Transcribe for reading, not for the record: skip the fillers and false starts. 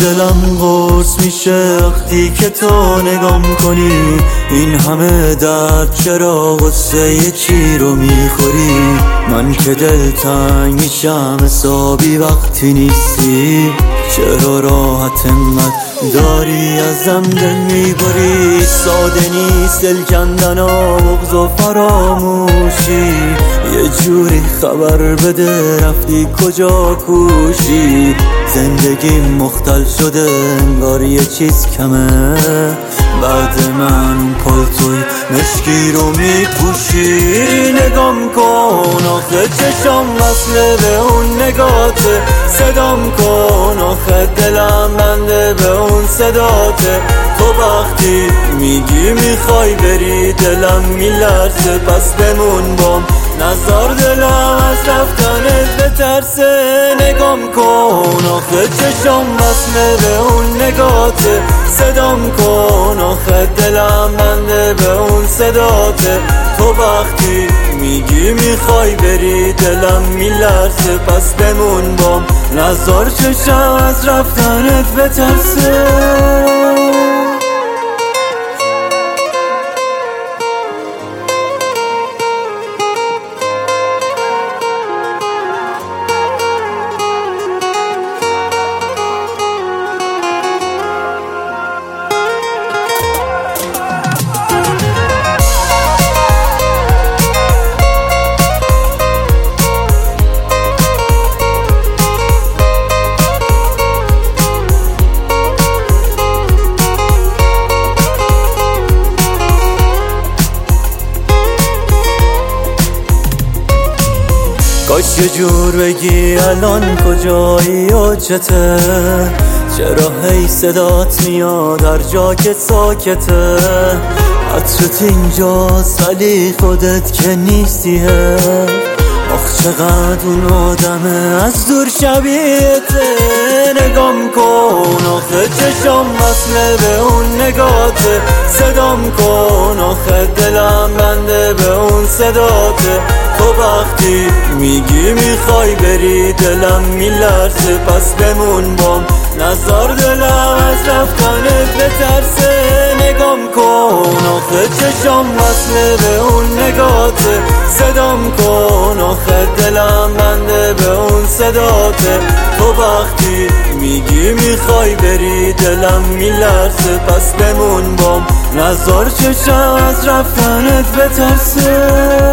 دلم قرص میشه وقتی که تو نگام کنی. این همه درد چرا غصه چی رو میخوری؟ من که دلتنگ میشم حسابی وقتی نیستی. چرا راحت همت داری ازم دل میبری؟ ساده نیست دل کندن و بغض و فراموشی. یه جوری خبر بده رفتی کجا کوشی. زندگی مختل شده انگار یه چیز کمه. بعد من اون پالتوی مشکی رو میپوشی. نگام کن آخه چشم وصله به اون نگاته. صدام کن آخه دلم بنده به اون صداته. تو وقتی میگی میخوای بری دلم میلرزه. پس بمون بام نزار دلم از رفتنت بترسه. نگام کن آخه چشم وصله به اون نگاته. صدام کن آخه دلم بنده به اون صداته. تو وقتی میگی میخوای بری دلم میلرزه. پس بمون بام نزار چشم از رفتنت بترسه. کاش یه جور بگی الان کجایی و چته. چرا هی صدات میاد هر جا که ساکته. عطرت اینجاست ولی خودت که نیستیه. آخ چقدر اون آدمه از دور شبیهته. نگام کن آخه چشم وصله به اون نگاته. صدام کن آخه دلم بنده به اون صداته. تو وقتی میگی میخوای بری دلم میلرزه. پس بمون بام نزار دلم از رفتنت بترسه. نگام کن آخه چشم وصله به اون نگاته. صدام کن آخه دلم بنده به اون صداته. تو وقتی میگی میخوای بری دلم میلرزه. پس بمون بام نزار چشم از رفتنت بترسه.